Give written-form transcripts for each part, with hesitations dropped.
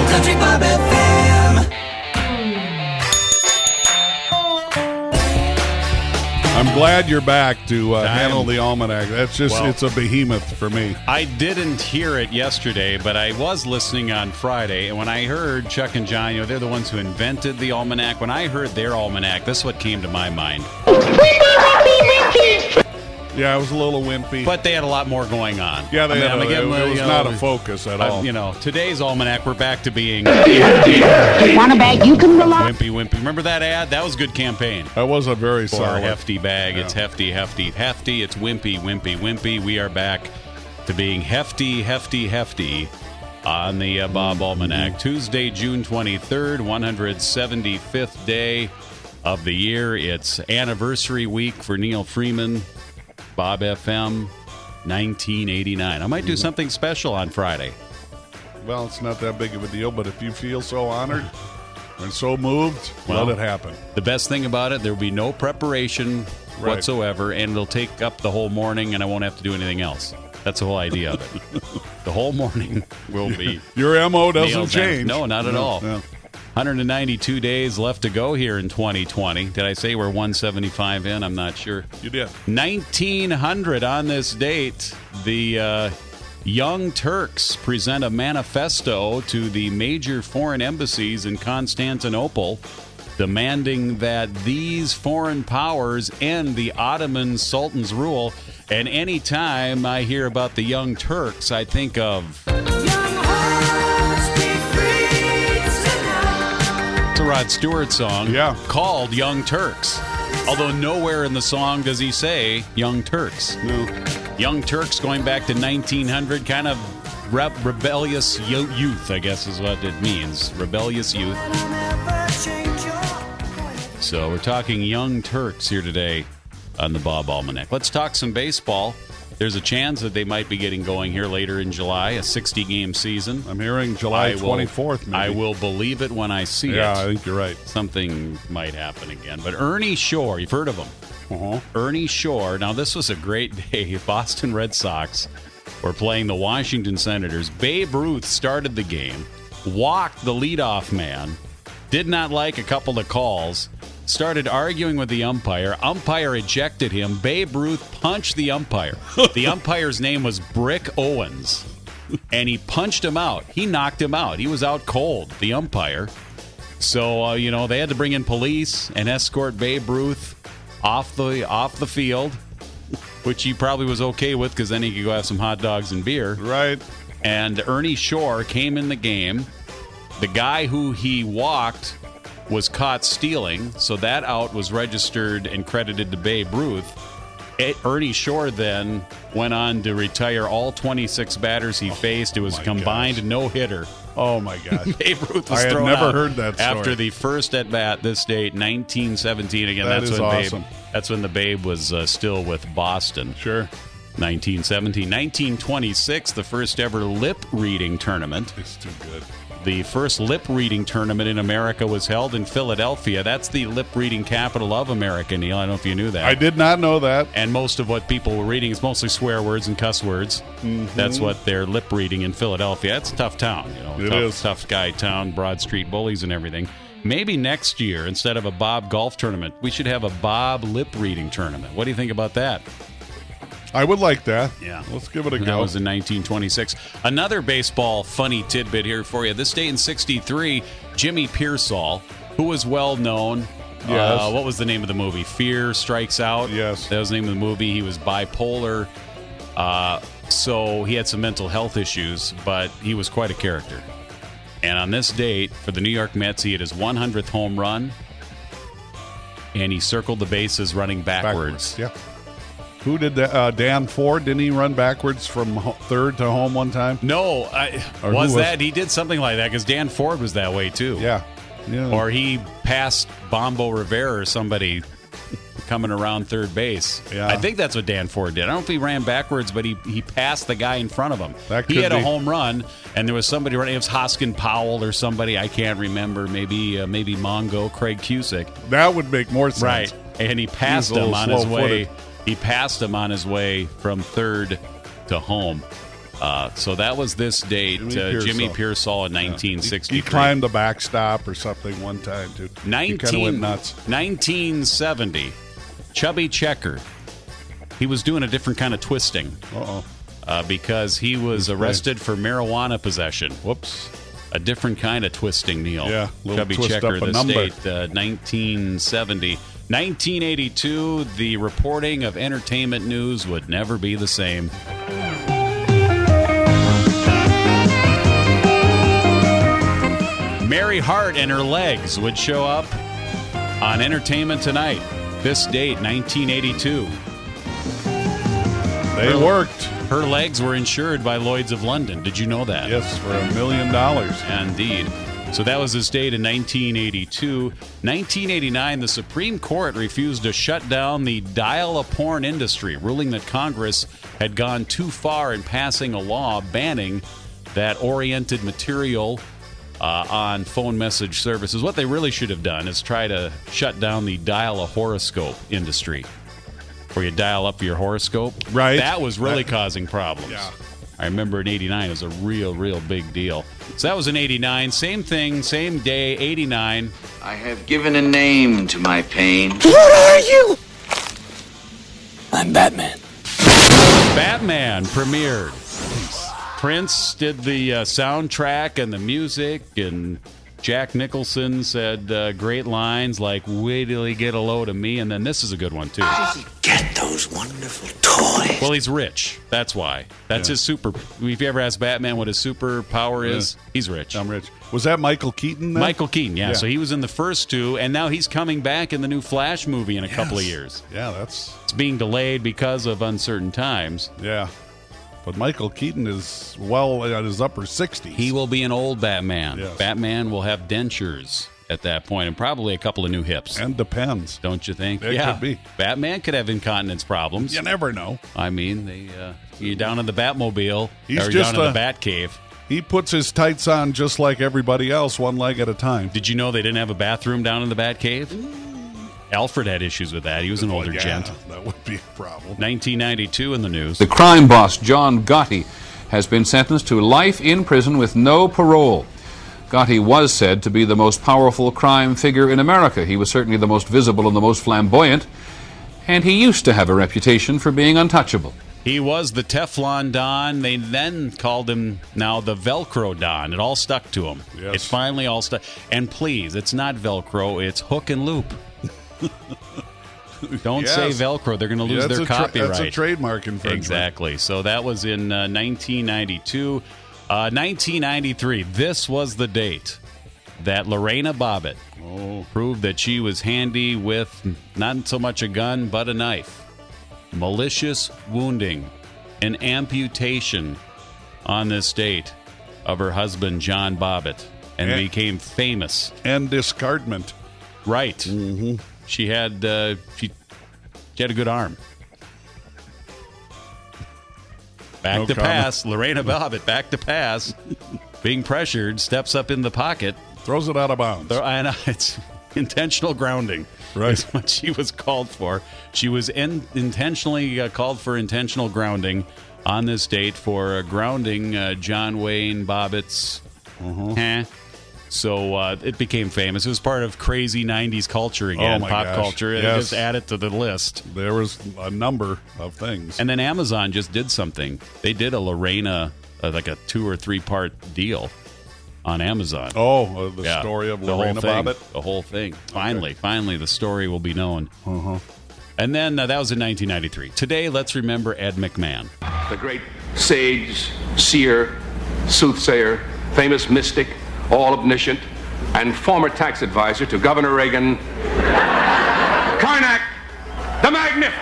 Country Bob FM. I'm glad you're back to handle the almanac. That's just, Well, it's a behemoth for me. I didn't hear it yesterday, but I was listening on Friday, and when I heard Chuck and John, they're the ones who invented the almanac. When I heard their almanac, this is what came to my mind. Yeah, it was a little wimpy. But they had a lot more going on. Yeah, it was not a focus at all. Today's almanac, we're back to being Want a bag you can rely? wimpy. Remember that ad? That was a good campaign. That was a very For solid. a hefty bag. Yeah. It's hefty. It's wimpy. We are back to being hefty on the Bob Almanac. Tuesday, June 23rd, 175th day of the year. It's anniversary week for Neil Freeman, Bob FM, 1989. I might do something special on Friday. Well, it's not that big of a deal, but if you feel so honored and so moved, Well, let it happen. The best thing about it, there will be no preparation whatsoever, and it'll take up the whole morning, and I won't have to do anything else. That's the whole idea of it. The whole morning will be. Your MO doesn't Neil's change. No, not at all. No. 192 days left to go here in 2020. Did I say we're 175 in? I'm not sure. You did. 1900 on this date, the Young Turks present a manifesto to the major foreign embassies in Constantinople, demanding that these foreign powers end the Ottoman Sultan's rule. And any time I hear about the Young Turks, I think of... It's a Rod Stewart song called Young Turks. Although nowhere in the song does he say Young Turks. No. Young Turks going back to 1900, kind of rebellious youth, I guess is what it means. Rebellious youth. So we're talking Young Turks here today on the Bob Almanac. Let's talk some baseball. There's a chance that they might be getting going here later in July, a 60-game season. I'm hearing July 24th, maybe. I will believe it when I see it. Yeah, I think you're right. Something might happen again. But Ernie Shore, you've heard of him. Uh-huh. Ernie Shore. Now, this was a great day. Boston Red Sox were playing the Washington Senators. Babe Ruth started the game, walked the leadoff man, did not like a couple of calls, started arguing with the umpire. Umpire ejected him. Babe Ruth punched the umpire. The umpire's name was Brick Owens, and he punched him out. He knocked him out. He was out cold, the umpire. So, they had to bring in police and escort Babe Ruth off the field, which he probably was okay with because then he could go have some hot dogs and beer. Right. And Ernie Shore came in the game. The guy who he walked was caught stealing, so that out was registered and credited to Babe Ruth. Ernie Shore then went on to retire all 26 batters he faced. It was a combined no-hitter. Oh, my gosh. Babe Ruth was I had thrown never out heard that story. after the first at-bat this date, 1917. Again, That that's is when awesome. That's when the Babe was still with Boston. Sure. 1917. 1926, the first ever lip-reading tournament. It's too good. The first lip-reading tournament in America was held in Philadelphia. That's the lip-reading capital of America, Neil. I don't know if you knew that. I did not know that. And most of what people were reading is mostly swear words and cuss words. Mm-hmm. That's what they're lip-reading in Philadelphia. It's a tough town. It is. Tough guy town, Broad Street bullies and everything. Maybe next year, instead of a Bob golf tournament, we should have a Bob lip-reading tournament. What do you think about that? I would like that. Yeah. Let's give it a go. That was in 1926. Another baseball funny tidbit here for you. This day in 1963, Jimmy Pearsall, who was well known. Yes. What was the name of the movie? Fear Strikes Out? Yes. That was the name of the movie. He was bipolar. So he had some mental health issues, but he was quite a character. And on this date, for the New York Mets, he had his 100th home run, and he circled the bases running backwards. Yeah. Who did that? Dan Ford, didn't he run backwards from third to home one time? No, Or was who was- that? He did something like that because Dan Ford was that way too. Yeah. Or he passed Bombo Rivera or somebody coming around third base. Yeah. I think that's what Dan Ford did. I don't know if he ran backwards, but he passed the guy in front of him. That He could had a be. home run, and there was somebody running. It was Hoskin Powell or somebody. I can't remember. Maybe Mongo, Craig Cusick. That would make more sense. Right. And he passed He's a him little on his way. slow-footed. He passed him on his way from third to home. So that was this date, Jimmy Pearsall in 1963. He climbed the backstop or something one time, too. He kind of went nuts. 1970, Chubby Checker. He was doing a different kind of twisting. Because he was arrested for marijuana possession. Whoops. A different kind of twisting, Neil. Yeah, Chubby twist Checker, up a the number. state, 1970. 1982, the reporting of entertainment news would never be the same. Mary Hart and her legs would show up on Entertainment Tonight. This date, 1982. They worked. Her legs were insured by Lloyd's of London. Did you know that? Yes, for $1 million. Indeed. So that was his date in 1982. 1989, the Supreme Court refused to shut down the dial-a-porn industry, ruling that Congress had gone too far in passing a law banning that oriented material on phone message services. What they really should have done is try to shut down the dial-a-horoscope industry, where you dial up your horoscope. Right. That was really causing problems. Yeah. I remember in 89, it was a real big deal. So that was in 89. Same thing, same day, 89. I have given a name to my pain. What are you? I'm Batman. Batman premiered. Prince did the soundtrack and the music, and Jack Nicholson said great lines like, "Wait till he get a load of me," and then this is a good one, too. Get those wonderful toys. Well, he's rich. That's why. That's his super... If you ever ask Batman what his superpower is, he's rich. I'm rich. Was that Michael Keaton then? Michael Keaton, yeah. So he was in the first two, and now he's coming back in the new Flash movie in a couple of years. Yeah, that's... It's being delayed because of uncertain times. Yeah. But Michael Keaton is well at his upper 60s. He will be an old Batman. Yes. Batman will have dentures at that point and probably a couple of new hips. And depends. Don't you think? It could be. Batman could have incontinence problems. You never know. I mean, you're down in the Batmobile. He's or just down in the Batcave. He puts his tights on just like everybody else, one leg at a time. Did you know they didn't have a bathroom down in the Batcave? Alfred had issues with that. He was an older gent. That would be a problem. 1992 in the news. The crime boss, John Gotti, has been sentenced to life in prison with no parole. Gotti was said to be the most powerful crime figure in America. He was certainly the most visible and the most flamboyant, and he used to have a reputation for being untouchable. He was the Teflon Don. They then called him now the Velcro Don. It all stuck to him. Yes. It finally all stuck. And please, it's not Velcro, it's hook and loop. Don't say Velcro. They're going to lose their copyright. That's a trademark infringement. Exactly. So that was in 1992. 1993, this was the date that Lorena Bobbitt proved that she was handy with not so much a gun, but a knife. Malicious wounding, an amputation on this date of her husband, John Bobbitt, and became famous. And discardment. Right. Mm-hmm. She had a good arm. Back to pass. Lorena Bobbitt, back to pass. Being pressured, steps up in the pocket. Throws it out of bounds. I know, it's intentional grounding. Right. Is what she was called for. She was intentionally called for intentional grounding on this date for grounding John Wayne Bobbitt's. So it became famous. It was part of crazy 90s culture again, pop culture. Yes. They just added to the list. There was a number of things. And then Amazon just did something. They did a Lorena, like a 2 or 3 part deal on Amazon. The story of Lorena Bobbitt? The whole thing. Finally, the story will be known. And then that was in 1993. Today, let's remember Ed McMahon. The great sage, seer, soothsayer, famous mystic, all-omniscient, and former tax advisor to Governor Reagan, Karnak the Magnificent.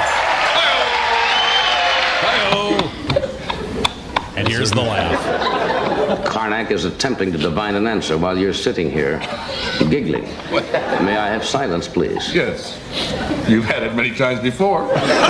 Hi-oh. And here's the laugh. Karnak is attempting to divine an answer while you're sitting here giggling. May I have silence, please? Yes. You've had it many times before.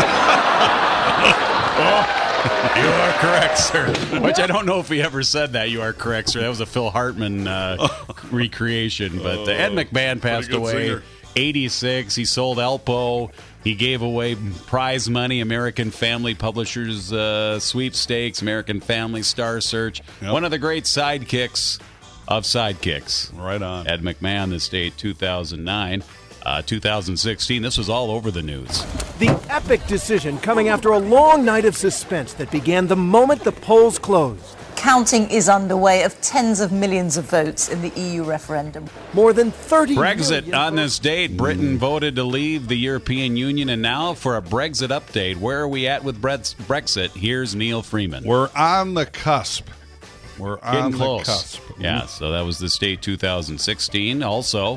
You are correct, sir. Which I don't know if he ever said that. You are correct, sir. That was a Phil Hartman recreation. But Ed McMahon passed away, singer. 86. He sold Alpo He gave away prize money, American Family Publishers sweepstakes, American Family Star Search. Yep. One of the great sidekicks of sidekicks. Right on. Ed McMahon, this date, 2009. 2016, this was all over the news. The epic decision coming after a long night of suspense that began the moment the polls closed. Counting is underway of tens of millions of votes in the EU referendum. More than 30 Brexit on this date. Britain voted to leave the European Union, and now for a Brexit update. Where are we at with Brexit? Here's Neil Freeman. We're on the cusp. We're Getting on close. the cusp. Yeah, so that was this date, 2016. Also,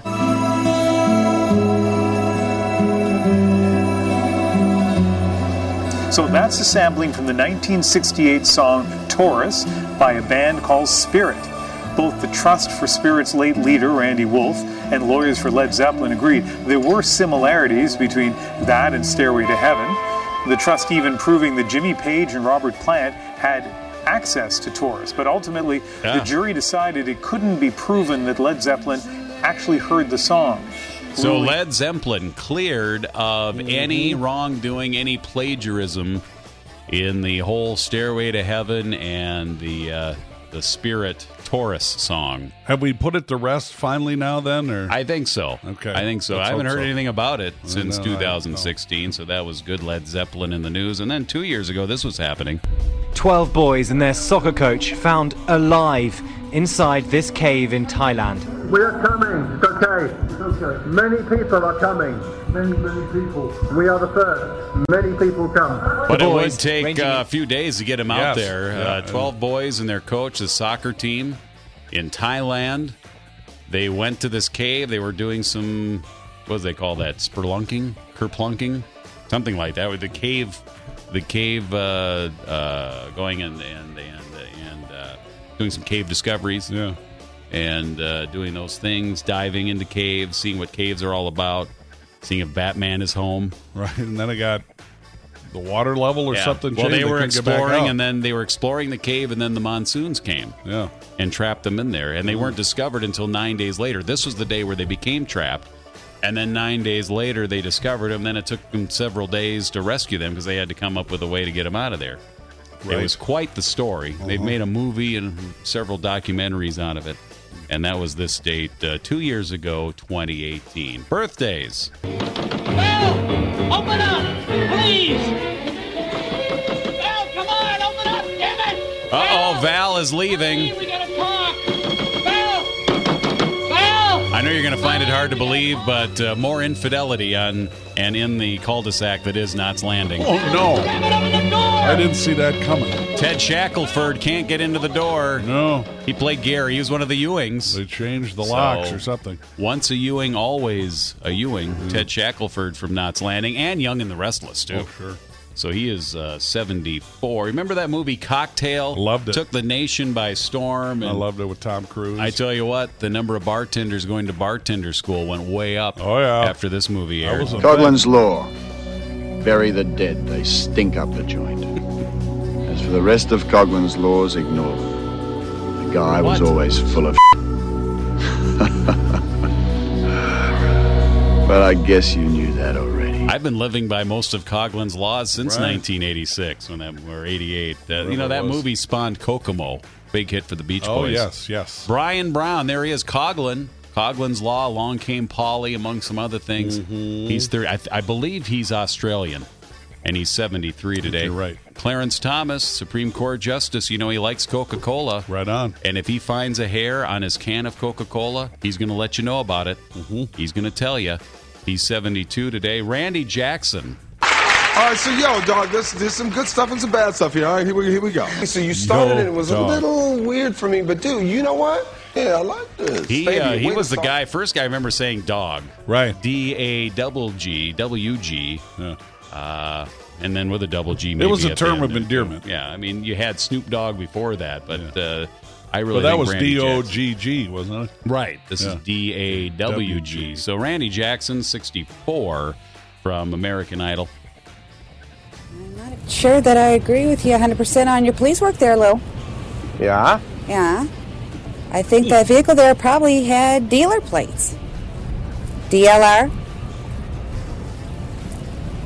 so that's a sampling from the 1968 song Taurus by a band called Spirit. Both the Trust for Spirit's late leader, Randy Wolf, and lawyers for Led Zeppelin agreed there were similarities between that and Stairway to Heaven. The Trust even proving that Jimmy Page and Robert Plant had access to Taurus. But ultimately, the jury decided it couldn't be proven that Led Zeppelin actually heard the song. So Led Zeppelin cleared of any wrongdoing, any plagiarism in the whole Stairway to Heaven and the Spirit Taurus song. Have we put it to rest finally now then? Or I think so. Okay. I think so. Let's I haven't hope heard so. anything about it since No, 2016, so that was good. Led Zeppelin in the news. And then 2 years ago, this was happening. 12 boys and their soccer coach found alive inside this cave in Thailand. We are coming. It's okay. It's okay. Many people are coming. Many people. We are the first. Many people come. But it would take a few days to get them out Yes. there. Yeah. 12 boys and their coach, the soccer team in Thailand. They went to this cave. They were doing some, what do they call that? Spelunking? Kerplunking? Something like that. With the cave going and doing some cave discoveries. Yeah. And doing those things, diving into caves, seeing what caves are all about, seeing if Batman is home. Right, and then I got the water level or something. Well, changed. they were couldn't get back exploring, out. and then they were exploring the cave, and then the monsoons came. Yeah. And trapped them in there. And they weren't discovered until 9 days later. This was the day where they became trapped. And then 9 days later, they discovered them. Then it took them several days to rescue them because they had to come up with a way to get them out of there. Right. It was quite the story. They've made a movie and several documentaries out of it. And that was this date 2 years ago, 2018. Birthdays. Val, open up, please. Val, come on, open up, damn it. Uh-oh, Val is leaving. We gotta talk. Val, Val. I know you're going to find it hard to believe, but more infidelity on and in the cul-de-sac that is Knott's Landing. Oh, no. I didn't see that coming. Ted Shackelford can't get into the door. No. He played Gary. He was one of the Ewings. They changed the locks or something. Once a Ewing, always a Ewing. Ted Shackelford from Knott's Landing, and Young and the Restless, too. Oh, sure. So he is 74. Remember that movie Cocktail? Loved it. Took the nation by storm. And I loved it with Tom Cruise. I tell you what, the number of bartenders going to bartender school went way up after this movie aired. Coughlin's Law. Bury the dead. They stink up the joint. As for the rest of Coughlin's Laws, ignore them. The guy was always full of But I guess you knew that already. I've been living by most of Coughlin's Laws since 1986, or 88. That movie spawned Kokomo, big hit for the Beach Boys. Oh, yes. Brian Brown, there he is, Coughlin. Coughlin's Law, Along Came Polly, among some other things. He's 30. I believe he's Australian, and he's 73 today. You're right. Clarence Thomas, Supreme Court Justice, he likes Coca-Cola. Right on. And if he finds a hair on his can of Coca-Cola, he's going to let you know about it. He's going to tell you. He's 72 today. Randy Jackson. All right, so dog, there's some good stuff and some bad stuff here. All right, here we go. So you started it was a little weird for me, but dude, you know what? Yeah, I like this. He was the first guy I remember saying dog. Right. D-A-double-G, W-G. Yeah. And then with a double G maybe. It was a at the term end of endearment. Yeah, I mean, you had Snoop Dogg before that, but I really But that think was Randy D-O-G-G, wasn't it? Right. This is D-A-W-G. So Randy Jackson, 64, from American Idol. Sure that I agree with you 100% on your police work there, Lou. Yeah? Yeah. I think that vehicle there probably had dealer plates. DLR.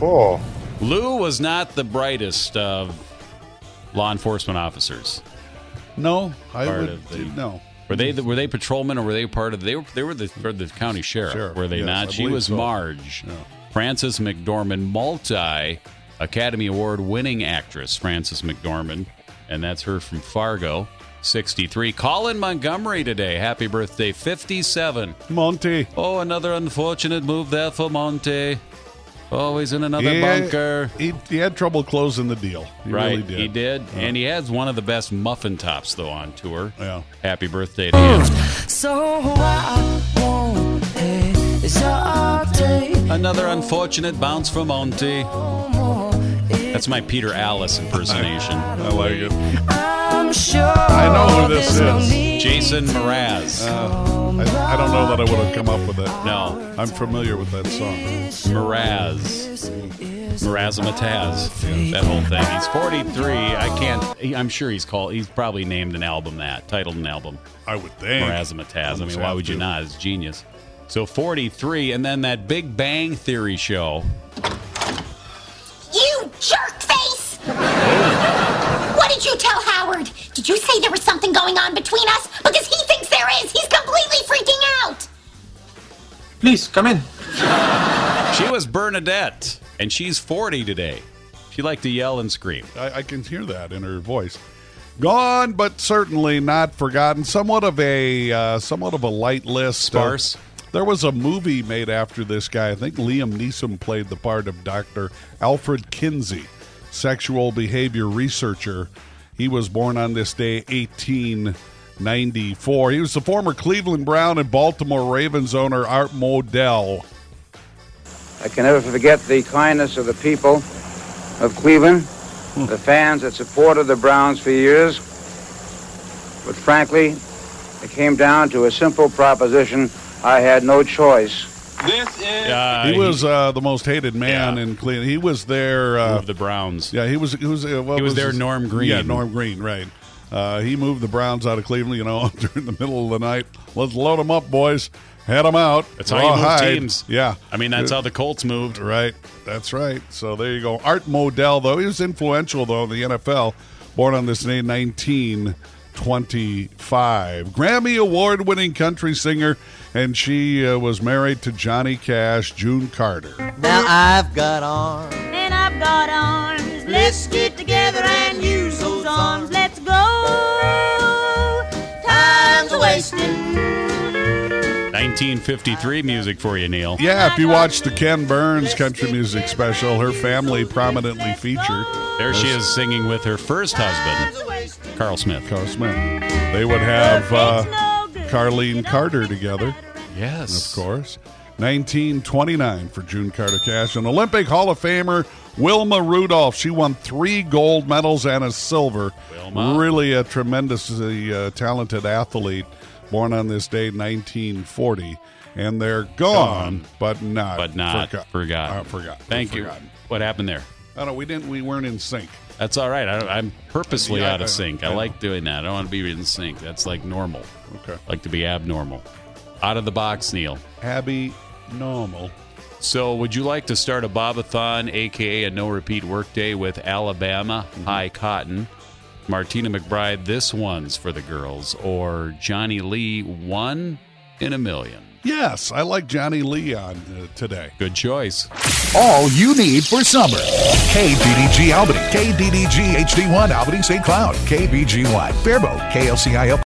Oh. Lou was not the brightest of law enforcement officers. No, I Part would of the- no. Were they patrolmen, or were they part of they were the county sheriff? Were they yes, not? I She believe was so. Marge. Yeah. Frances McDormand, multi-Academy Award-winning actress, Frances McDormand, and that's her from Fargo, 63. Colin Montgomery today. Happy birthday, 57. Monty. Oh, another unfortunate move there for Monty. Always in another Yeah, bunker. He had trouble closing the deal. He Right, really did. he did. And he has one of the best muffin tops, though, on tour. Yeah. Happy birthday to him. So I won't hesitate. Another unfortunate bounce from Monty. That's my Peter Alice impersonation. I like it. I'm sure I know who this is. Jason Mraz. I don't know that I would have come up with it. No. I'm familiar with that song. Mraz. Mrazamataz. That whole thing. He's 43. I'm sure he's probably named an album that. Titled an album. I would think. Mrazamataz. I mean, why would you not? It's genius. So 43, and then that Big Bang Theory show. You jerk face! What did you tell Howard? Did you say there was something going on between us? Because he thinks there is. He's completely freaking out. Please, come in. She was Bernadette, and she's 40 today. She liked to yell and scream. I can hear that in her voice. Gone, but certainly not forgotten. Somewhat of a light list. Sparse. There was a movie made after this guy. I think Liam Neeson played the part of Dr. Alfred Kinsey, sexual behavior researcher. He was born on this day, 1894. He was the former Cleveland Brown and Baltimore Ravens owner, Art Modell. I can never forget the kindness of the people of Cleveland, the fans that supported the Browns for years. But frankly, it came down to a simple proposition. I had no choice. This is... He was the most hated man in Cleveland. He was there. Moved the Browns. Yeah, he was there. Norm Green. Yeah, Norm Green. Right. He moved the Browns out of Cleveland. During the middle of the night. Let's load them up, boys. Head them out. That's how you move teams. Yeah. I mean, that's how the Colts moved. Right. That's right. So there you go. Art Modell, though, he was influential though in the NFL. Born on this day, 1925. Grammy Award-winning country singer. And she was married to Johnny Cash, June Carter. Now I've got arms. And I've got arms. Let's get together and use those arms. Let's go. Time's wasting. 1953 music for you, Neil. Yeah, if you watch the Ken Burns country music special, her family prominently featured. There she is singing with her first husband, Carl Smith. They would have Carlene Carter together. Yes. Of course. 1929 for June Carter Cash. An Olympic Hall of Famer, Wilma Rudolph. She won 3 gold medals and a silver. Wilma. Really a tremendously talented athlete. Born on this day, 1940. And they're gone. but not forgotten. Thank you. What happened there? I don't know. We weren't in sync. That's all right. I'm purposely out of sync. I like doing that. I don't want to be in sync. That's like normal. Okay. I like to be abnormal. Out of the box, Neil. Abby normal. So would you like to start a Bob-a-thon, a.k.a. a no-repeat workday with Alabama High Cotton, Martina McBride, This One's for the Girls, or Johnny Lee, 1 in a Million? Yes, I like Johnny Lee on today. Good choice. All you need for summer. KDDG Albany, KDDG HD1 Albany St. Cloud, KBG1 Faribault, KLCIL